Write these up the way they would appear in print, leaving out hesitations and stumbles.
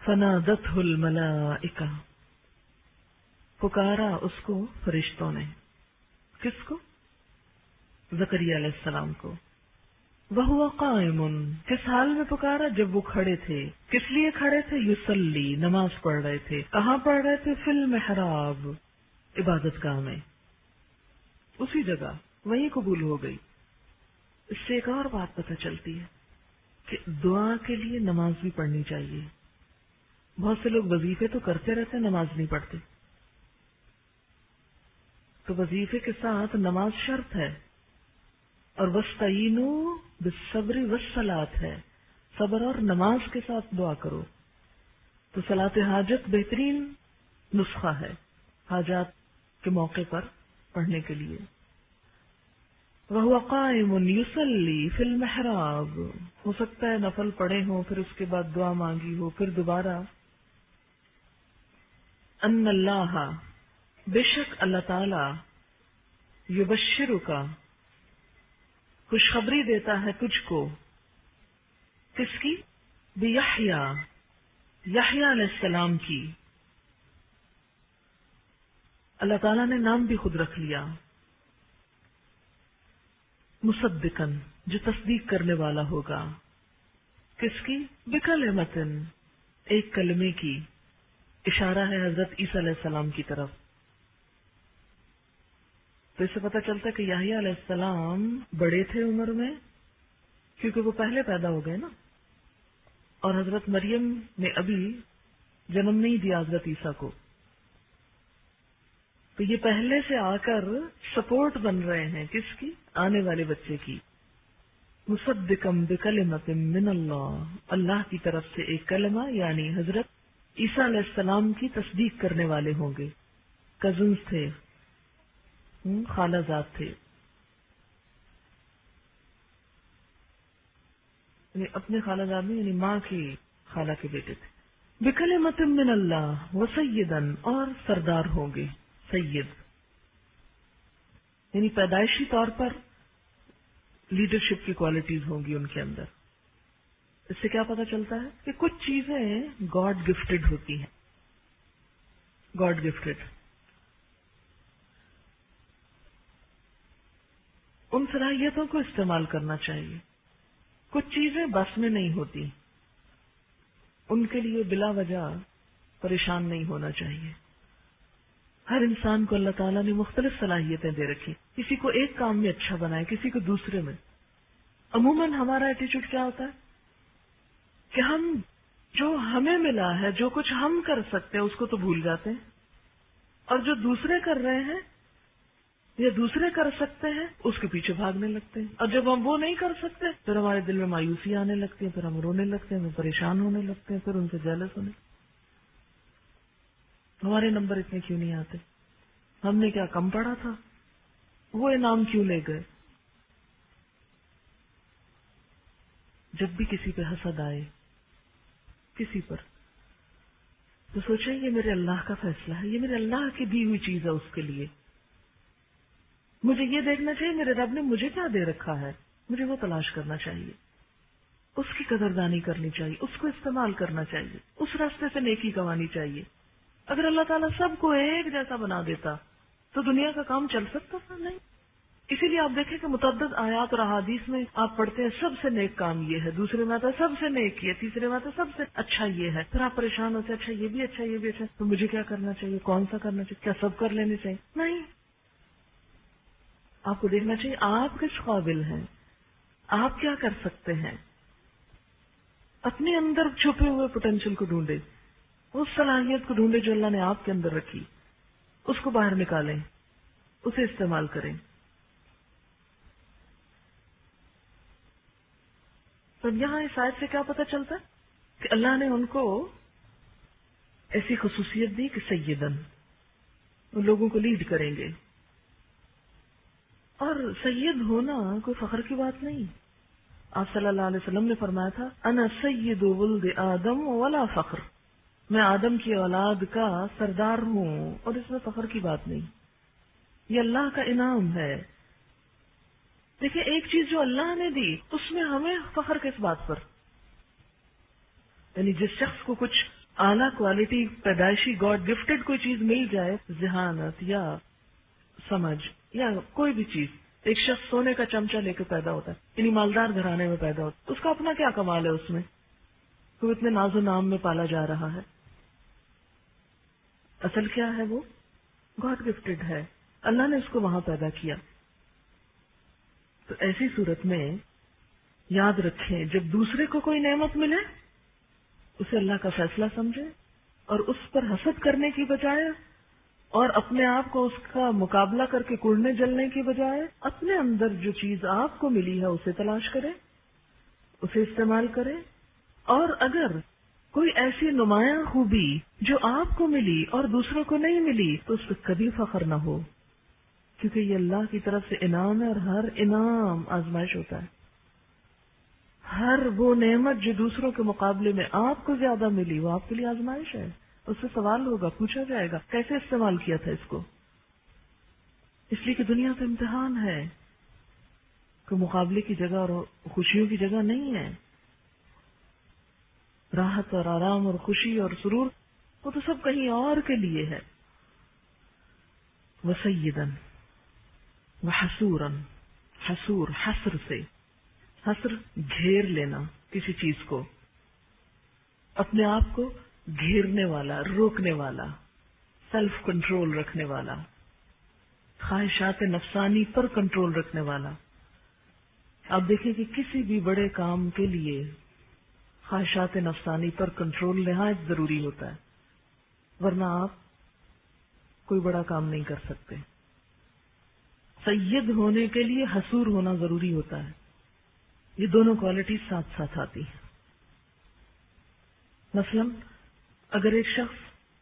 فنادته الملائکہ، پکارا اس کو فرشتوں نے. کس کو؟ زکریا علیہ السلام کو. وَهُوَ قَائِمٌ، کس حال میں پکارا؟ جب وہ کھڑے تھے. کس لیے کھڑے تھے؟ یصلی، نماز پڑھ رہے تھے. کہاں پڑھ رہے تھے؟ فی المحراب، عبادت گاہ میں. اسی جگہ وہیں قبول ہو گئی. اس سے ایک اور بات پتہ چلتی ہے کہ دعا کے لیے نماز بھی پڑھنی چاہیے. بہت سے لوگ وظیفے تو کرتے رہتے، نماز نہیں پڑھتے. تو وظیفے کے ساتھ نماز شرط ہے. اور وَاسْتَعِینُوا بِالصَّبْرِ وَالصَّلَاةِ ہے، صبر اور نماز کے ساتھ دعا کرو. تو صلاۃ حاجت بہترین نسخہ ہے حاجات کے موقع پر پڑھنے کے لیے. وَهُوَ قَائِمٌ يُصَلِّي فِي الْمِحْرَابِ، ہو سکتا ہے نفل پڑھے ہوں، پھر اس کے بعد دعا مانگی ہو، پھر دوبارہ. ان اللہ، بے شک اللہ تعالی، یبشرک، خوشخبری دیتا ہے تجھ کو. کس کی؟ بیحییٰ، یحییٰ علیہ السلام کی. اللہ تعالیٰ نے نام بھی خود رکھ لیا. مصدقاً، جو تصدیق کرنے والا ہوگا. کس کی؟ بکلمۃ، ایک کلمے کی. اشارہ ہے حضرت عیسیٰ علیہ السلام کی طرف. تو اس سے پتہ چلتا ہے کہ یحییٰ علیہ السلام بڑے تھے عمر میں، کیونکہ وہ پہلے پیدا ہو گئے نا. اور حضرت مریم نے ابھی جنم نہیں دیا حضرت عیسیٰ کو. تو یہ پہلے سے آ کر سپورٹ بن رہے ہیں کس کی؟ آنے والے بچے کی. مصدقم بکلمۃ من اللہ، اللہ کی طرف سے ایک کلمہ یعنی حضرت عیسیٰ علیہ السلام کی تصدیق کرنے والے ہوں گے. کزنز تھے، خالہ زاد تھے، یعنی اپنے خالہ زاد میں، یعنی ماں کی خالہ کے بیٹے تھے. بکلمۃ من اللہ وسیداً، اور سردار ہوں گے. سید یعنی پیدائشی طور پر لیڈرشپ کی کوالٹیز ہوں گی ان کے اندر. اس سے کیا پتہ چلتا ہے کہ کچھ چیزیں گاڈ گفٹڈ ہوتی ہیں. گاڈ گفٹڈ، ان صلاحیتوں کو استعمال کرنا چاہیے. کچھ چیزیں بس میں نہیں ہوتی، ان کے لیے بلا وجہ پریشان نہیں ہونا چاہیے. ہر انسان کو اللہ تعالیٰ نے مختلف صلاحیتیں دے رکھی. کسی کو ایک کام میں اچھا بنائے، کسی کو دوسرے میں. عموماً ہمارا ایٹیچیوڈ کیا ہوتا ہے کہ ہم جو ہمیں ملا ہے، جو کچھ ہم کر سکتے ہیں اس کو تو بھول جاتے ہیں، اور جو دوسرے کر رہے ہیں یا دوسرے کر سکتے ہیں اس کے پیچھے بھاگنے لگتے ہیں. اور جب ہم وہ نہیں کر سکتے پھر ہمارے دل میں مایوسی آنے لگتی ہے، پھر ہم رونے لگتے ہیں، ہم پریشان ہونے لگتے ہیں، پھر ان سے جیلس ہونے. ہمارے نمبر اتنے کیوں نہیں آتے؟ ہم نے کیا کم پڑھا تھا؟ وہ انعام کیوں لے گئے؟ جب بھی کسی پہ حسد آئے کسی پر، تو سوچیں یہ میرے اللہ کا فیصلہ ہے، یہ میرے اللہ کی دی ہوئی چیز ہے. اس کے لیے مجھے یہ دیکھنا چاہیے میرے رب نے مجھے کیا دے رکھا ہے، مجھے وہ تلاش کرنا چاہیے، اس کی قدردانی کرنی چاہیے، اس کو استعمال کرنا چاہیے، اس راستے سے نیکی کمانی چاہیے. اگر اللہ تعالیٰ سب کو ایک جیسا بنا دیتا تو دنیا کا کام چل سکتا تھا؟ نہیں. اسی لیے آپ دیکھیں کہ متعدد آیات اور احادیث میں آپ پڑھتے ہیں سب سے نیک کام یہ ہے، دوسرے میں آتا ہے سب سے نیک یہ، تیسرے میں آتا ہے سب سے اچھا یہ ہے. پھر آپ پریشان ہوتے ہیں، اچھا یہ بھی اچھا، یہ بھی اچھا، تو مجھے کیا کرنا چاہیے؟ کون سا کرنا چاہیے؟ کیا سب کر لینے چاہیے؟ نہیں. آپ کو دیکھنا چاہیے آپ کس قابل ہیں، آپ کیا کر سکتے ہیں. اپنے اندر چھپے ہوئے پوٹینشیل کو ڈھونڈے، اس صلاحیت کو ڈھونڈے جو اللہ نے آپ کے اندر رکھی، اس کو باہر نکالیں، اسے استعمال کریں. تو یہاں اس آیت سے کیا پتہ چلتا ہے کہ اللہ نے ان کو ایسی خصوصیت دی کہ سیدن، وہ لوگوں کو لیڈ کریں گے. اور سید ہونا کوئی فخر کی بات نہیں. آپ صلی اللہ علیہ وسلم نے فرمایا تھا انا سید ولد آدم ولا فخر، میں آدم کی اولاد کا سردار ہوں اور اس میں فخر کی بات نہیں، یہ اللہ کا انعام ہے. دیکھیں ایک چیز جو اللہ نے دی اس میں ہمیں فخر کس بات پر؟ یعنی جس شخص کو کچھ اعلیٰ کوالٹی پیدائشی گاڈ گفٹڈ کوئی چیز مل جائے، ذہانت یا سمجھ یا کوئی بھی چیز، ایک شخص سونے کا چمچہ لے کے پیدا ہوتا ہے، یعنی مالدار گھرانے میں پیدا ہوتا ہے، اس کا اپنا کیا کمال ہے اس میں، تو اتنے ناز و نام میں پالا جا رہا ہے. اصل کیا ہے؟ وہ گاڈ گفٹڈ ہے، اللہ نے اس کو وہاں پیدا کیا. تو ایسی صورت میں یاد رکھیں، جب دوسرے کو کوئی نعمت ملے اسے اللہ کا فیصلہ سمجھے اور اس پر حسد کرنے کی بجائے اور اپنے آپ کو اس کا مقابلہ کر کے کڑنے جلنے کی بجائے اپنے اندر جو چیز آپ کو ملی ہے اسے تلاش کرے، اسے استعمال کرے. اور اگر کوئی ایسی نمایاں خوبی جو آپ کو ملی اور دوسروں کو نہیں ملی تو اس پہ کبھی فخر نہ ہو، کیونکہ یہ اللہ کی طرف سے انعام ہے، اور ہر انعام آزمائش ہوتا ہے. ہر وہ نعمت جو دوسروں کے مقابلے میں آپ کو زیادہ ملی وہ آپ کے لیے آزمائش ہے. اس سے سوال ہوگا، پوچھا جائے گا کیسے استعمال کیا تھا اس کو. اس لیے کہ دنیا کا امتحان ہے، کوئی مقابلے کی جگہ اور خوشیوں کی جگہ نہیں ہے. راحت اور آرام اور خوشی اور سرور وہ تو سب کہیں اور کے لیے ہے. وسیدن وحسورن، حسور حسر سے، حسر گھیر لینا کسی چیز کو، اپنے آپ کو گھیرنے والا، روکنے والا، سیلف کنٹرول رکھنے والا، خواہشات نفسانی پر کنٹرول رکھنے والا. آپ دیکھیں کہ کسی بھی بڑے کام کے لیے خواہشات نفسانی پر کنٹرول نہایت ضروری ہوتا ہے، ورنہ آپ کوئی بڑا کام نہیں کر سکتے. سید ہونے کے لیے حسور ہونا ضروری ہوتا ہے. یہ دونوں کوالٹیز ساتھ ساتھ آتی ہیں. مثلا اگر ایک شخص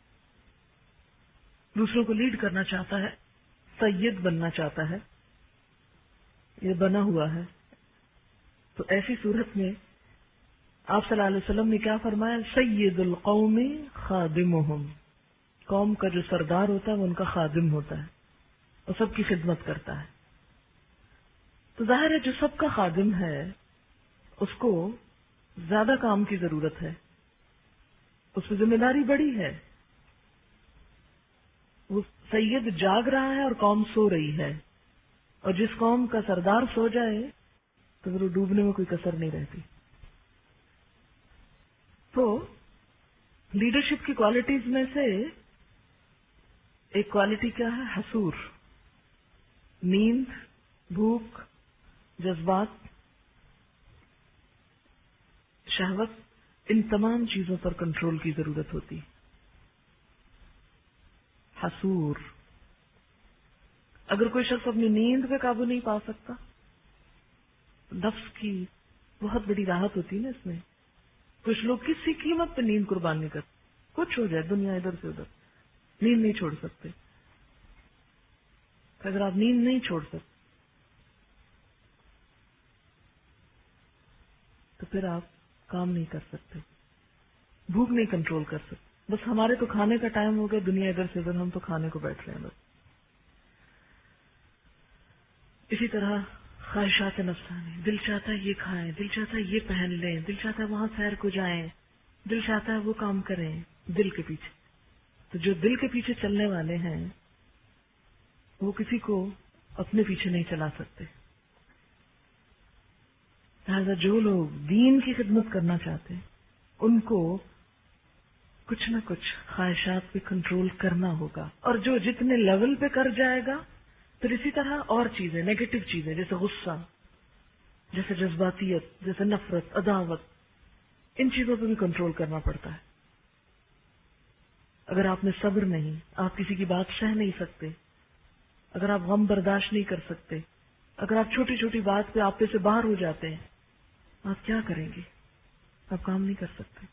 دوسروں کو لیڈ کرنا چاہتا ہے، سید بننا چاہتا ہے، یہ بنا ہوا ہے، تو ایسی صورت میں آپ صلی اللہ علیہ وسلم نے کیا فرمایا؟ سید القوم خادمہم، قوم کا جو سردار ہوتا ہے وہ ان کا خادم ہوتا ہے، وہ سب کی خدمت کرتا ہے. تو ظاہر ہے جو سب کا خادم ہے اس کو زیادہ کام کی ضرورت ہے، اس پہ ذمہ داری بڑی ہے. وہ سید جاگ رہا ہے اور قوم سو رہی ہے، اور جس قوم کا سردار سو جائے تو پھر وہ ڈوبنے میں کوئی کسر نہیں رہتی. تو لیڈرشپ کی کوالٹیز میں سے ایک کوالٹی کیا ہے؟ حسور. نیند، بھوک، جذبات، شہوت، ان تمام چیزوں پر کنٹرول کی ضرورت ہوتی. حسور. اگر کوئی شخص اپنی نیند پہ قابو نہیں پا سکتا، نفس کی بہت بڑی راحت ہوتی ہے نا اس میں. کچھ لوگ کسی قیمت پہ نیند قربان نہیں کرتے، کچھ ہو جائے دنیا ادھر سے ادھر، نیند نہیں چھوڑ سکتے. اگر آپ نیند نہیں چھوڑ سکتے تو پھر آپ کام نہیں کر سکتے، بھوک نہیں کنٹرول کر سکتے. بس ہمارے تو کھانے کا ٹائم ہو گیا، دنیا ادھر سے ادھر، ہم تو کھانے کو بیٹھ رہے ہیں بس. اسی طرح خواہشات نفسانی، دل چاہتا ہے یہ کھائیں، دل چاہتا ہے یہ پہن لیں، دل چاہتا ہے وہاں سیر کو جائیں، دل چاہتا ہے وہ کام کریں، دل کے پیچھے. تو جو دل کے پیچھے چلنے والے ہیں وہ کسی کو اپنے پیچھے نہیں چلا سکتے. لہٰذا جو لوگ دین کی خدمت کرنا چاہتے ہیں ان کو کچھ نہ کچھ خواہشات پہ کنٹرول کرنا ہوگا، اور جو جتنے لیول پہ کر جائے گا پھر اسی طرح اور چیزیں، نیگیٹو چیزیں جیسے غصہ، جیسے جذباتیت، جیسے نفرت، عداوت، ان چیزوں پہ بھی کنٹرول کرنا پڑتا ہے. اگر آپ میں صبر نہیں، آپ کسی کی بات سہ نہیں سکتے، اگر آپ غم برداشت نہیں کر سکتے، اگر آپ چھوٹی چھوٹی بات پہ آپ پہ سے باہر ہو جاتے ہیں، آپ کیا کریں گے؟ آپ کام نہیں کر سکتے.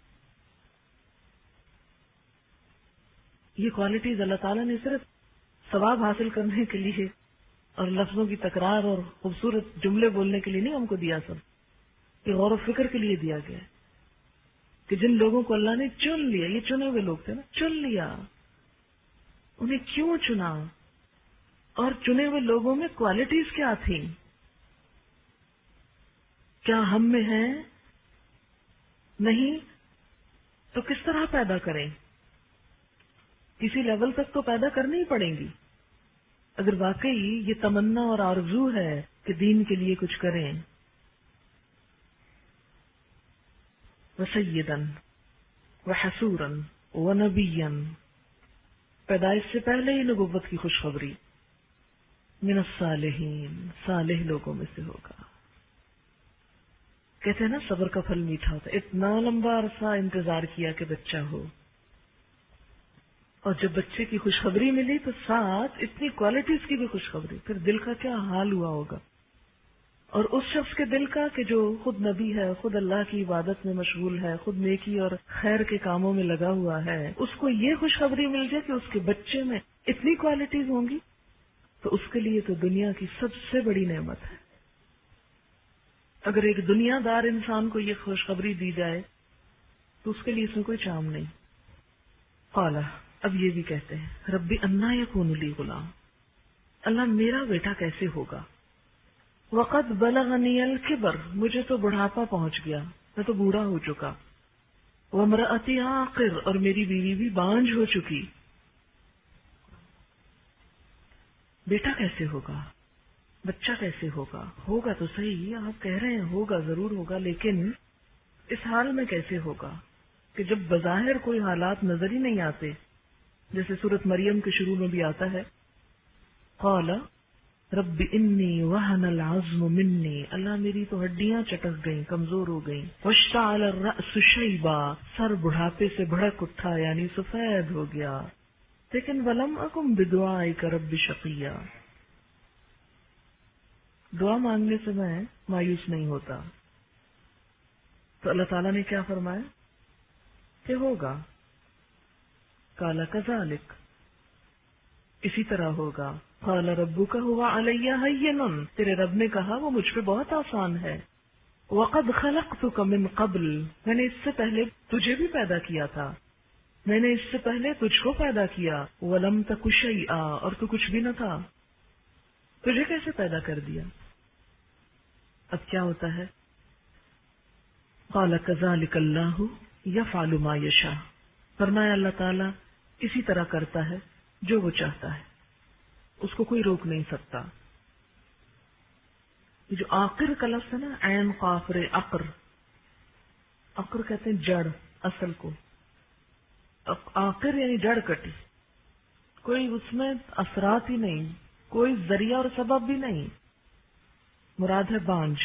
یہ کوالٹیز اللہ تعالیٰ نے صرف ثواب حاصل کرنے کے لیے اور لفظوں کی تکرار اور خوبصورت جملے بولنے کے لیے نہیں ہم کو دیا. سب یہ غور و فکر کے لیے دیا گیا کہ جن لوگوں کو اللہ نے چن لیا، یہ چنے ہوئے لوگ تھے نا، چن لیا، انہیں کیوں چنا اور چنے ہوئے لوگوں میں کوالٹیز کیا تھیں؟ کیا ہم میں ہیں؟ نہیں. تو کس طرح پیدا کریں؟ کسی لیول تک تو پیدا کرنی ہی پڑیں گی اگر واقعی یہ تمنا اور آرزو ہے کہ دین کے لیے کچھ کریں. وسیدن وحسورن ونبیًا، پیدائش سے پہلے ہی نبوت کی خوشخبری. من الصالحین، صالح لوگوں میں سے ہوگا. کہتے ہیں نا صبر کا پھل میٹھا ہوتا ہے. اتنا لمبا عرصہ انتظار کیا کہ بچہ ہو، اور جب بچے کی خوشخبری ملی تو ساتھ اتنی کوالٹیز کی بھی خوشخبری. پھر دل کا کیا حال ہوا ہوگا، اور اس شخص کے دل کا کہ جو خود نبی ہے، خود اللہ کی عبادت میں مشغول ہے، خود نیکی اور خیر کے کاموں میں لگا ہوا ہے، اس کو یہ خوشخبری مل جائے کہ اس کے بچے میں اتنی کوالٹیز ہوں گی، تو اس کے لیے تو دنیا کی سب سے بڑی نعمت ہے. اگر ایک دنیا دار انسان کو یہ خوشخبری دی جائے تو اس کے لیے اس میں کوئی چام نہیں. قال، اب یہ بھی کہتے ہیں ربی انا یکون لی غلام، اللہ میرا بیٹا کیسے ہوگا. وقد بلغنی الکبر، مجھے تو بڑھاپا پہنچ گیا، میں تو بوڑھا ہو چکا. وامرأتی عاقر، اور میری بیوی بھی بانجھ ہو چکی. بیٹا کیسے ہوگا، بچہ کیسے ہوگا؟ ہوگا تو صحیح، آپ کہہ رہے ہیں ہوگا، ضرور ہوگا، لیکن اس حال میں کیسے ہوگا کہ جب بظاہر کوئی حالات نظر ہی نہیں آتے، جیسے سورۃ مریم کے شروع میں بھی آتا ہے قال رب انی وہن العظم منی، اللہ میری تو ہڈیاں چٹک گئیں، کمزور ہو گئیں. واشتعل الرأس شیبا، سر بڑھاپے سے بھڑک اٹھا یعنی سفید ہو گیا. لیکن ولم اکن بدعائک رب شقیا، دعا مانگنے سے میں مایوس نہیں ہوتا. تو اللہ تعالیٰ نے کیا فرمایا کہ ہوگا. قال کذالک، اسی طرح ہوگا. قال ربک هو علی ہین، تیرے رب نے کہا وہ مجھ پہ بہت آسان ہے. وقد خلقتک من قبل، میں نے اس سے پہلے تجھے بھی پیدا کیا تھا، میں نے اس سے پہلے تجھ کو پیدا کیا. ولم تک شیئا، اور تو کچھ بھی نہ تھا، تجھے کیسے پیدا کر دیا. اب کیا ہوتا ہے. قال کذالک اللہ یفعل ما یشاء، فرمایا اللہ تعالیٰ اسی طرح کرتا ہے جو وہ چاہتا ہے، اس کو کوئی روک نہیں سکتا. یہ جو آخر کا لفظ ہے نا، عین قاف ر عقر، عقر کہتے ہیں جڑ، اصل کو آخر یعنی جڑ کٹی، کوئی اس میں اثرات ہی نہیں، کوئی ذریعہ اور سبب بھی نہیں، مراد ہے بانجھ.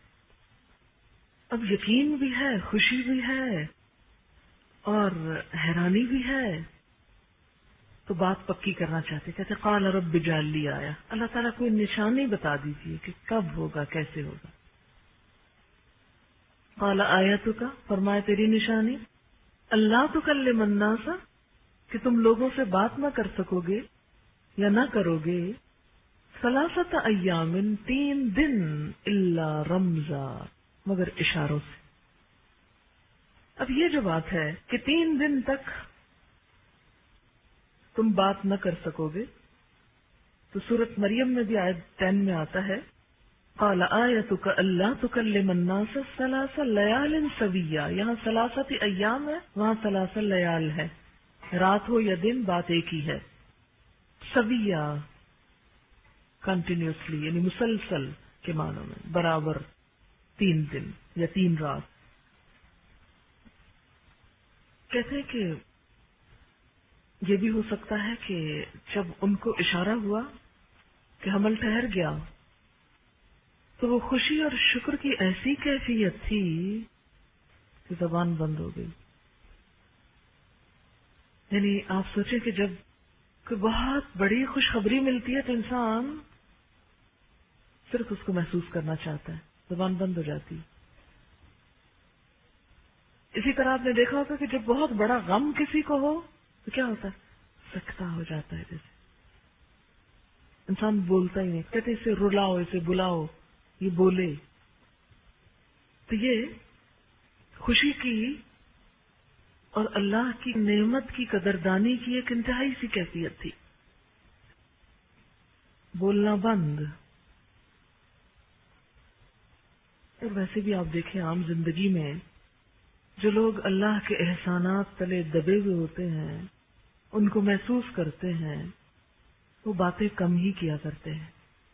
اب یقین بھی ہے، خوشی بھی ہے اور حیرانی بھی ہے، تو بات پکی کرنا چاہتے، کہتے قال رب اجعل لی آیا، اللہ تعالیٰ کوئی نشانی بتا دیجیے کہ کب ہوگا، کیسے ہوگا. قال آیتک، فرمایا تیری نشانی اللہ تکلم الناس، کہ تم لوگوں سے بات نہ کر سکو گے یا نہ کرو گے، ثلاثۃ ایام، 3 دن، الا رمزا، مگر اشاروں سے. اب یہ جو بات ہے کہ 3 دن تک تم بات نہ کر سکو گے، تو سورۃ مریم میں بھی آیت 10 میں آتا ہے قال آیتک اللہ تکلم الناس 3 لیال سویا، یہاں 3 ایام ہے، وہاں 3 لیال ہے، رات ہو یا دن بات ایک ہی ہے. سویا کنٹینیوسلی یعنی مسلسل کے معنوں میں، برابر 3 دن یا 3 رات. کہتے ہیں کہ یہ بھی ہو سکتا ہے کہ جب ان کو اشارہ ہوا کہ حمل ٹھہر گیا تو وہ خوشی اور شکر کی ایسی کیفیت تھی کہ زبان بند ہو گئی. یعنی آپ سوچیں کہ جب کوئی بہت بڑی خوشخبری ملتی ہے تو انسان صرف اس کو محسوس کرنا چاہتا ہے، زبان بند ہو جاتی. اسی طرح آپ نے دیکھا ہوگا کہ جب بہت بڑا غم کسی کو ہو تو کیا ہوتا ہے، سکتا ہو جاتا ہے، جیسے انسان بولتا ہی نہیں، کہتے اسے رلاؤ، اسے بلاؤ، یہ بولے. تو یہ خوشی کی اور اللہ کی نعمت کی قدردانی کی ایک انتہائی سی کیفیت تھی. بولنا بند. اور ویسے بھی آپ دیکھیں عام زندگی میں جو لوگ اللہ کے احسانات تلے دبے ہوئے ہوتے ہیں، ان کو محسوس کرتے ہیں، وہ باتیں کم ہی کیا کرتے ہیں.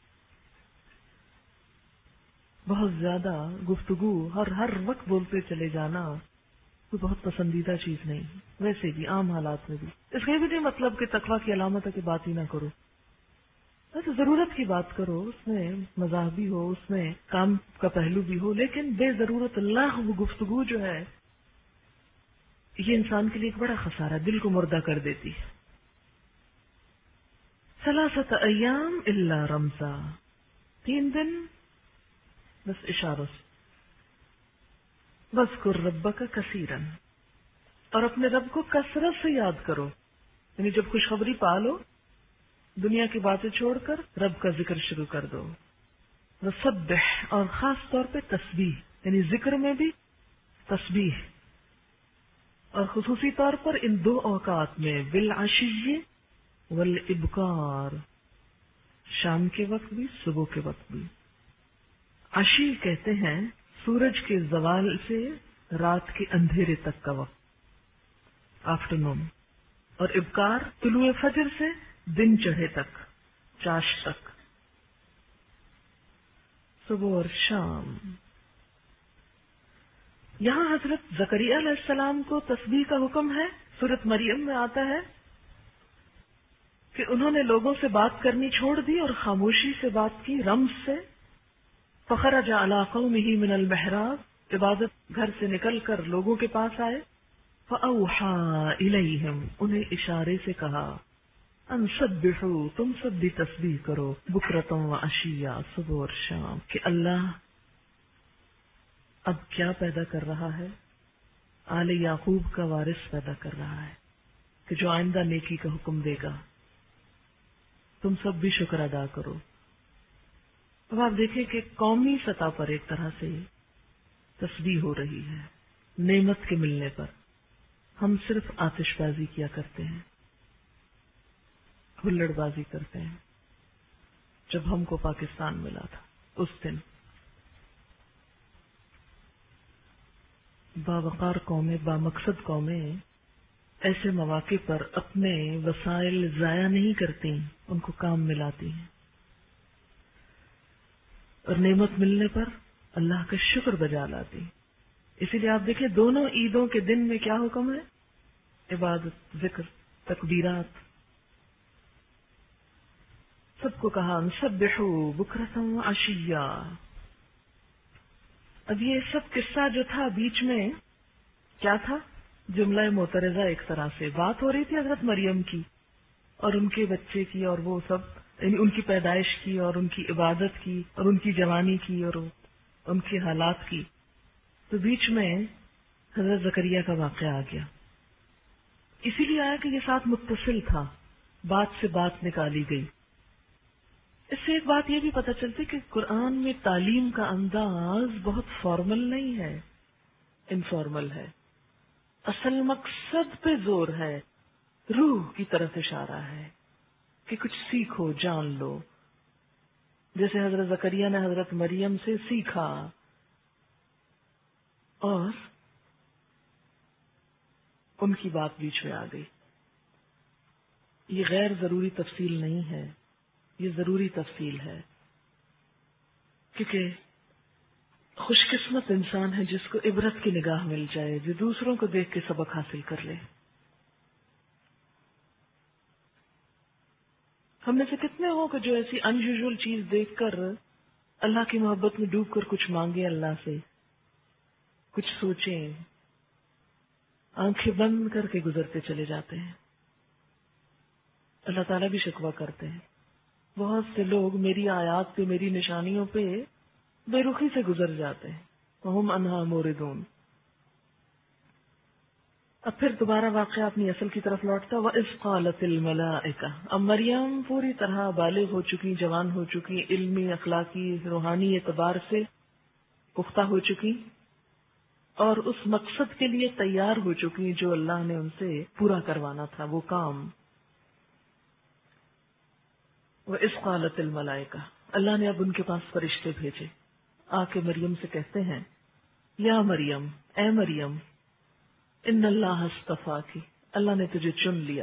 بہت زیادہ گفتگو ہر وقت بولتے چلے جانا کوئی بہت پسندیدہ چیز نہیں، ویسے بھی عام حالات میں بھی. اس کا یہ بھی نہیں مطلب کہ تقویٰ کی علامت ہے کہ بات ہی نہ کرو، بس ضرورت کی بات کرو، اس میں مزاح بھی ہو، اس میں کام کا پہلو بھی ہو، لیکن بے ضرورت لغو گفتگو جو ہے یہ انسان کے لیے ایک بڑا خسارہ، دل کو مردہ کر دیتی ہے. ثلاثۃ ایام الا رمزا، 3 دن بس اشاروں سے. وَاذْكُر رَبَّكَ كَثِيرًا، اور اپنے رب کو کثرت سے یاد کرو. یعنی جب خوشخبری پالو، دنیا کی باتیں چھوڑ کر رب کا ذکر شروع کر دو. وَسَبِّحْ، اور خاص طور پہ تسبیح، یعنی ذکر میں بھی تسبیح، اور خصوصی طور پر ان 2 اوقات میں، بالعشی والابکار، شام کے وقت بھی صبح کے وقت بھی. عشی کہتے ہیں سورج کے زوال سے رات کے اندھیرے تک کا وقت، آفٹرنون، اور ابکار طلوع فجر سے دن چڑھے تک، چاش تک، صبح اور شام. یہاں حضرت زکریا علیہ السلام کو تسبیح کا حکم ہے. سورۃ مریم میں آتا ہے کہ انہوں نے لوگوں سے بات کرنی چھوڑ دی اور خاموشی سے بات کی، رمز سے. فخرج علی قومہ من المحراب، عبادت گھر سے نکل کر لوگوں کے پاس آئے. فأوحى الیہم، انہیں اشارے سے کہا، ان سبحوا، تم سب بھی تسبیح کرو، بکرۃ وعشیا، صبح اور شام. کہ اللہ اب کیا پیدا کر رہا ہے؟ آل یعقوب کا وارث پیدا کر رہا ہے کہ جو آئندہ نیکی کا حکم دے گا. تم سب بھی شکر ادا کرو. اب آپ دیکھیں کہ قومی سطح پر ایک طرح سے تسبیح ہو رہی ہے. نعمت کے ملنے پر ہم صرف آتش بازی کیا کرتے ہیں، ہلڑ بازی کرتے ہیں. جب ہم کو پاکستان ملا تھا اس دن باوقار قومیں، بامقصد قومیں ایسے مواقع پر اپنے وسائل ضائع نہیں کرتی، ان کو کام ملاتی ہیں، اور نعمت ملنے پر اللہ کا شکر بجا لاتی. اسی لیے آپ دیکھیں دونوں عیدوں کے دن میں کیا حکم ہے؟ عبادت، ذکر، تکبیرات. سب کو کہا سبحوا بکرۃ وعشیا. اب یہ سب قصہ جو تھا بیچ میں کیا تھا؟ جملہ معترضہ. ایک طرح سے بات ہو رہی تھی حضرت مریم کی اور ان کے بچے کی، اور وہ سب، یعنی ان کی پیدائش کی اور ان کی عبادت کی اور ان کی جوانی کی اور ان کے حالات کی. تو بیچ میں حضرت زکریا کا واقعہ آ گیا. اسی لیے آیا کہ یہ ساتھ متصل تھا، بات سے بات نکالی گئی. اس سے ایک بات یہ بھی پتہ چلتی کہ قرآن میں تعلیم کا انداز بہت فارمل نہیں ہے، انفارمل ہے. اصل مقصد پہ زور ہے، روح کی طرف اشارہ ہے کہ کچھ سیکھو، جان لو. جیسے حضرت زکریا نے حضرت مریم سے سیکھا اور ان کی بات بیچ میں آ گئی. یہ غیر ضروری تفصیل نہیں ہے، یہ ضروری تفصیل ہے، کیونکہ خوش قسمت انسان ہے جس کو عبرت کی نگاہ مل جائے، جو دوسروں کو دیکھ کے سبق حاصل کر لے. ہم میں سے کتنے ہوں کہ جو ایسی ان یوزول چیز دیکھ کر اللہ کی محبت میں ڈوب کر کچھ مانگے اللہ سے، کچھ سوچیں، آنکھیں بند کر کے گزرتے چلے جاتے ہیں. اللہ تعالیٰ بھی شکوہ کرتے ہیں. بہت سے لوگ میری آیات پہ، میری نشانیوں پہ بے رخی سے گزر جاتے ہیں. وَهُمْ عَنْهَا مُورِدُونَ. اب پھر دوبارہ واقعہ اپنی اصل کی طرف لوٹتا. وَإِذْ قَالَتِ الْمَلَائِكَةُ. اب مریم پوری طرح بالغ ہو چکی، جوان ہو چکی، علمی، اخلاقی، روحانی اعتبار سے پختہ ہو چکی، اور اس مقصد کے لیے تیار ہو چکی جو اللہ نے ان سے پورا کروانا تھا، وہ کام. وَإِذْ قَالَتِ الْمَلَائِكَةُ. اللہ نے اب ان کے پاس فرشتے بھیجے، آ کے مریم سے کہتے ہیں، یا مریم، اے مریم، ان اللہ اصطفاکی، اللہ نے تجھے چن لیا.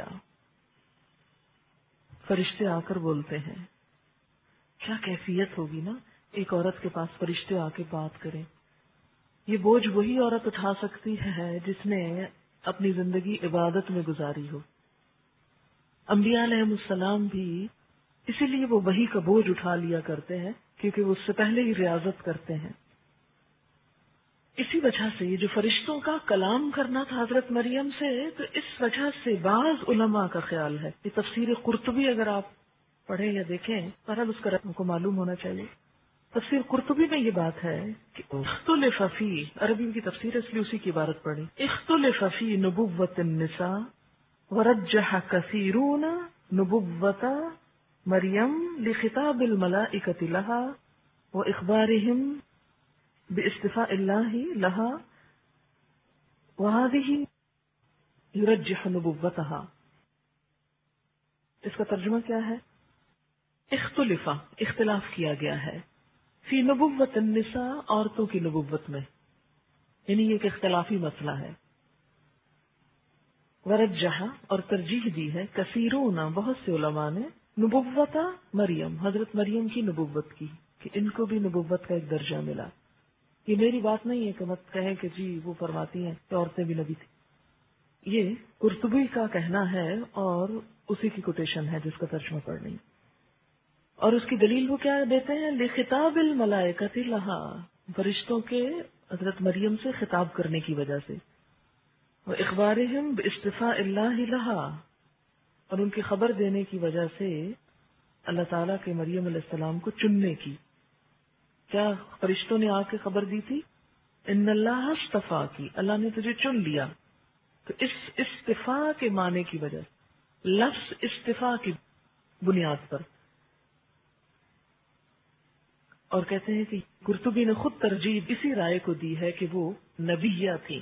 فرشتے آ کر بولتے ہیں. کیا کیفیت ہوگی نا ایک عورت کے پاس فرشتے آ کے بات کریں. یہ بوجھ وہی عورت اٹھا سکتی ہے جس نے اپنی زندگی عبادت میں گزاری ہو. انبیاء علیہ السلام بھی اسی لیے وہ وحی کا بوجھ اٹھا لیا کرتے ہیں کیونکہ وہ اس سے پہلے ہی ریاضت کرتے ہیں. اسی وجہ سے یہ جو فرشتوں کا کلام کرنا تھا حضرت مریم سے، تو اس وجہ سے بعض علماء کا خیال ہے کہ تفسیر قرطبی اگر آپ پڑھیں یا دیکھیں، بہرحال اس کا رقم کو معلوم ہونا چاہیے. تفسیر قرطبی میں یہ بات ہے کہ اختلف فی، عربی کی تفسیر اس لیے اسی کی عبارت پڑھی، اختلف فی نبوت النساء ورجح کثیرون نبوت مریم لخطاب الملائکۃ لها واخبارهم باستفاء اللہ لها وهذه يرجح نبوتها. اس کا ترجمہ کیا ہے؟ اختلف، اختلاف کیا گیا ہے، فی نبوت النساء، عورتوں کی نبوت میں، یعنی یہ ایک اختلافی مسئلہ ہے. ورجح، اور ترجیح دی ہے، کثیرون، بہت سے علماء نے، نبوت مریم، حضرت مریم کی نبوت کی، کہ ان کو بھی نبوت کا ایک درجہ ملا. یہ میری بات نہیں ہے کہ مت کہیں کہ جی وہ فرماتی ہیں کہ عورتیں بھی نبی تھی. یہ قرطبی کا کہنا ہے اور اسی کی کوٹیشن ہے جس کا ترجمہ پڑھ رہی. اور اس کی دلیل وہ کیا دیتے ہیں؟ لخطاب الملائکۃ لہا، فرشتوں کے حضرت مریم سے خطاب کرنے کی وجہ سے، واخبارہم باستفاء اللہ لہا، اور ان کی خبر دینے کی وجہ سے اللہ تعالیٰ کے مریم علیہ السلام کو چننے کی. کیا فرشتوں نے آ کے خبر دی تھی؟ ان اللہ اصطفاکی، اللہ نے تجھے چن لیا. تو اس استفاء کے معنی کی وجہ سے، لفظ استفاء کی بنیاد پر، اور کہتے ہیں کہ قرطبی نے خود ترجیح اسی رائے کو دی ہے کہ وہ نبیہ تھی.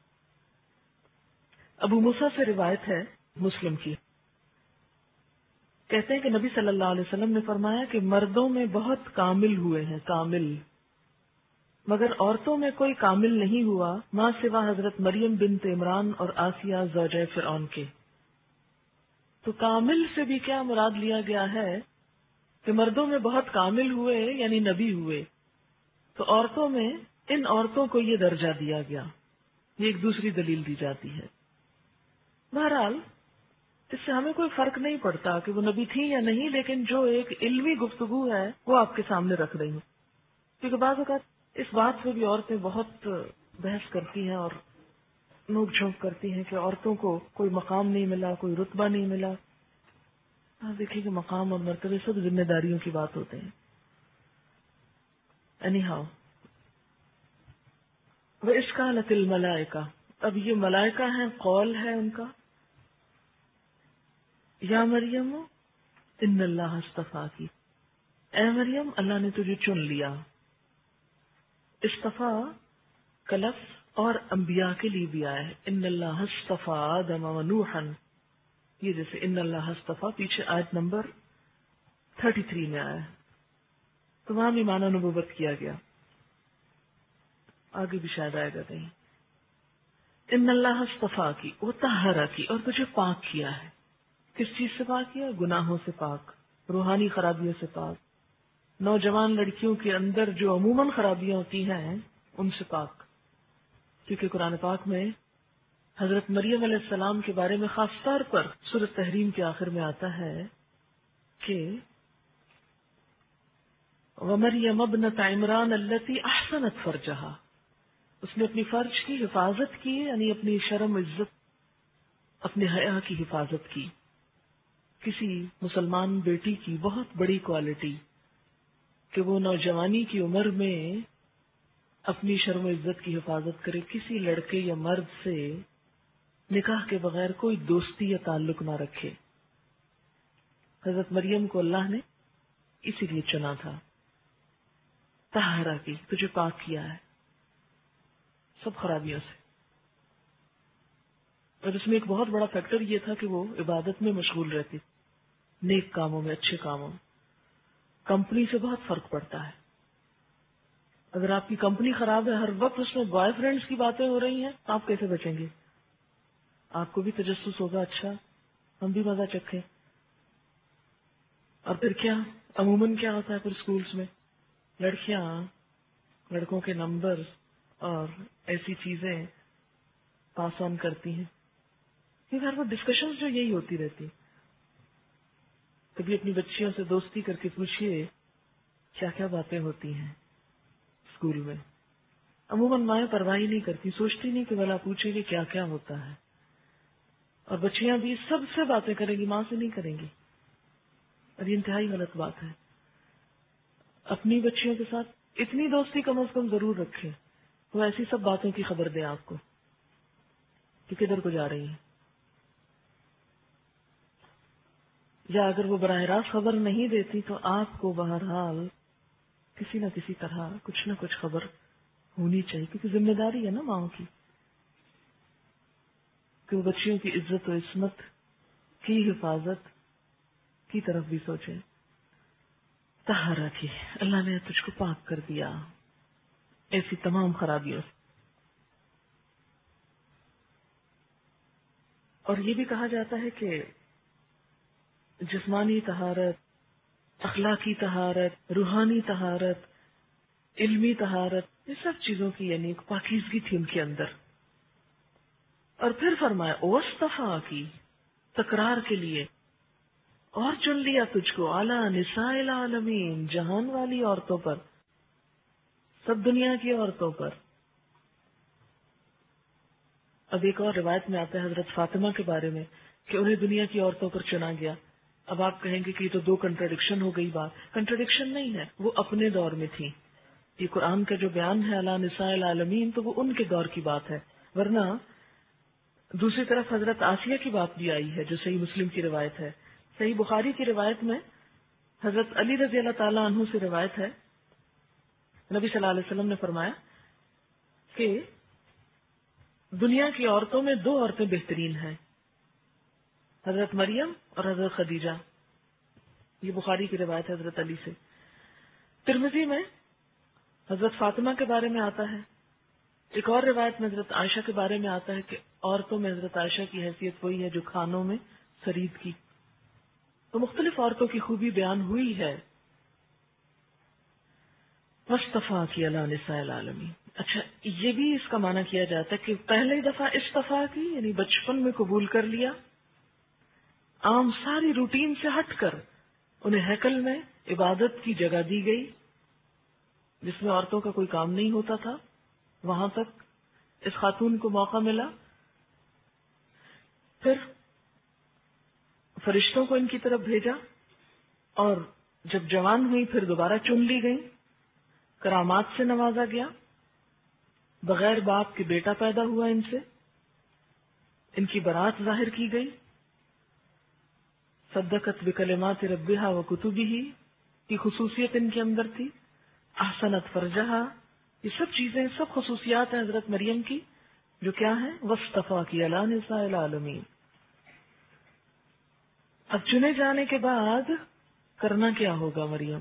ابو موسیٰ سے روایت ہے مسلم کی، کہتے ہیں کہ نبی صلی اللہ علیہ وسلم نے فرمایا کہ مردوں میں بہت کامل ہوئے ہیں، کامل، مگر عورتوں میں کوئی کامل نہیں ہوا ماں سوا حضرت مریم بنت عمران اور آسیہ زوجہ فرعون کے. تو کامل سے بھی کیا مراد لیا گیا ہے کہ مردوں میں بہت کامل ہوئے یعنی نبی ہوئے، تو عورتوں میں ان عورتوں کو یہ درجہ دیا گیا. یہ ایک دوسری دلیل دی جاتی ہے. بہرحال اس سے ہمیں کوئی فرق نہیں پڑتا کہ وہ نبی تھی یا نہیں، لیکن جو ایک علمی گفتگو ہے وہ آپ کے سامنے رکھ رہی ہوں، کیونکہ بعض اوقات اس بات پہ بھی عورتیں بہت بحث کرتی ہیں اور نوک جھونک کرتی ہیں کہ عورتوں کو کوئی مقام نہیں ملا، کوئی رتبہ نہیں ملا. دیکھیے کہ مقام اور مرتبے سب ذمہ داریوں کی بات ہوتے ہیں. اینی ہاؤ، وَإِذْ قَالَتِ الْمَلَائِكَةُ، اب یہ ملائکہ ہیں، قول ہے ان کا، یا مریم ان اللہ اصطفاکی، اے مریم اللہ نے تجھے چن لیا. اصطفا کا لفظ اور انبیاء کے لیے بھی آیا ہے، ان اللہ اصطفى آدم و نوحا، یہ جیسے ان اللہ اصطفى پیچھے آیت نمبر 33 میں آیا ہے، تو وہاں بھی معنی نبوت کیا گیا، آگے بھی شاید آئے گا کہیں. ان اللہ اصطفیٰ کی، وہ طہرہ کی، اور تجھے پاک کیا ہے. کس چیز سے پاک کیا؟ گناہوں سے پاک، روحانی خرابیوں سے پاک، نوجوان لڑکیوں کے اندر جو عموماً خرابیاں ہوتی ہیں ان سے پاک. کیونکہ قرآن پاک میں حضرت مریم علیہ السلام کے بارے میں خاص طور پر سورۃ تحریم کے آخر میں آتا ہے کہ وَمَرْيَمَ ابْنَتَ عِمْرَانَ الَّتِي أَحْسَنَتْ فَرْجَهَا، اس نے اپنی فرج کی حفاظت کی، یعنی اپنی شرم عزت، اپنے حیا کی حفاظت کی. کسی مسلمان بیٹی کی بہت بڑی کوالٹی کہ وہ نوجوانی کی عمر میں اپنی شرم و عزت کی حفاظت کرے، کسی لڑکے یا مرد سے نکاح کے بغیر کوئی دوستی یا تعلق نہ رکھے. حضرت مریم کو اللہ نے اسی لیے چنا تھا. طہارہ کی، تجھے پاک کیا ہے سب خرابیوں سے. اور اس میں ایک بہت بڑا فیکٹر یہ تھا کہ وہ عبادت میں مشغول رہتی، نیک کاموں میں، اچھے کاموں میں. کمپنی سے بہت فرق پڑتا ہے. اگر آپ کی کمپنی خراب ہے، ہر وقت اس میں بوائے فرینڈز کی باتیں ہو رہی ہیں، آپ کیسے بچیں گے؟ آپ کو بھی تجسس ہوگا، اچھا ہم بھی مزہ چکھیں. اور پھر کیا عموماً کیا ہوتا ہے پھر اسکولس میں لڑکیاں لڑکوں کے نمبر اور ایسی چیزیں پاس آن کرتی ہیں. یہ گھر میں ڈسکشنز جو یہی ہوتی رہتی. کبھی اپنی بچیوں سے دوستی کر کے پوچھئے کیا کیا باتیں ہوتی ہیں اسکول میں. عموماً مائیں پرواہ نہیں کرتی، سوچتی نہیں کہ بھلا پوچھے کہ کیا کیا ہوتا ہے. اور بچیاں بھی سب سے باتیں کریں گی، ماں سے نہیں کریں گی. اور یہ انتہائی غلط بات ہے. اپنی بچیوں کے ساتھ اتنی دوستی کم از کم ضرور رکھیں وہ ایسی سب باتوں کی خبر دیں آپ کو کہ کدھر کو جا رہی ہیں. یا اگر وہ براہ راست خبر نہیں دیتی تو آپ کو بہرحال کسی نہ کسی طرح کچھ نہ کچھ خبر ہونی چاہیے، کیونکہ ذمہ داری ہے نا ماؤں کی کہ وہ بچیوں کی عزت و عصمت کی حفاظت کی طرف بھی سوچے. طہارا کی اللہ نے تجھ کو پاک کر دیا ایسی تمام خرابیوں سے. اور یہ بھی کہا جاتا ہے کہ جسمانی طہارت، اخلاقی طہارت، روحانی طہارت، علمی طہارت، یہ سب چیزوں کی یعنی ایک پاکیزگی تھی ان کے اندر. اور پھر فرمایا اوصطفا کی تکرار کے لیے اور چن لیا تجھ کو اعلی نساء العالمین جہان والی عورتوں پر، سب دنیا کی عورتوں پر. اب ایک اور روایت میں آتا ہے حضرت فاطمہ کے بارے میں کہ انہیں دنیا کی عورتوں پر چنا گیا. اب آپ کہیں گے کہ یہ تو دو کنٹراڈکشن ہو گئی. بات کنٹراڈکشن نہیں ہے، وہ اپنے دور میں تھی. یہ قرآن کا جو بیان ہے اعلی نساء العالمین تو وہ ان کے دور کی بات ہے. ورنہ دوسری طرف حضرت آسیہ کی بات بھی آئی ہے جو صحیح مسلم کی روایت ہے. صحیح بخاری کی روایت میں حضرت علی رضی اللہ تعالیٰ عنہ سے روایت ہے، نبی صلی اللہ علیہ وسلم نے فرمایا کہ دنیا کی عورتوں میں دو عورتیں بہترین ہیں، حضرت مریم اور حضرت خدیجہ. یہ بخاری کی روایت ہے حضرت علی سے. ترمذی میں حضرت فاطمہ کے بارے میں آتا ہے. ایک اور روایت میں حضرت عائشہ کے بارے میں آتا ہے کہ عورتوں میں حضرت عائشہ کی حیثیت وہی ہے جو کھانوں میں سرید کی. تو مختلف عورتوں کی خوبی بیان ہوئی ہے. مصطفیٰ کی علی نساء العالمین. اچھا یہ بھی اس کا معنی کیا جاتا ہے کہ پہلی دفعہ استفا کی یعنی بچپن میں قبول کر لیا، عام ساری روٹین سے ہٹ کر انہیں ہیکل میں عبادت کی جگہ دی گئی جس میں عورتوں کا کوئی کام نہیں ہوتا تھا. وہاں تک اس خاتون کو موقع ملا. پھر فرشتوں کو ان کی طرف بھیجا اور جب جوان ہوئی پھر دوبارہ چن لی گئی، کرامات سے نوازا گیا. بغیر باپ کے بیٹا پیدا ہوا ان سے، ان کی برات ظاہر کی گئی. صدقت بکلمات ربها وکتبہ کی خصوصیت ان کے اندر تھی. احسنت فرجہا، یہ سب چیزیں سب خصوصیات ہیں حضرت مریم کی جو کیا ہیں واصطفیٰ کی علی نساء العالمین. اب چنے جانے کے بعد کرنا کیا ہوگا مریم؟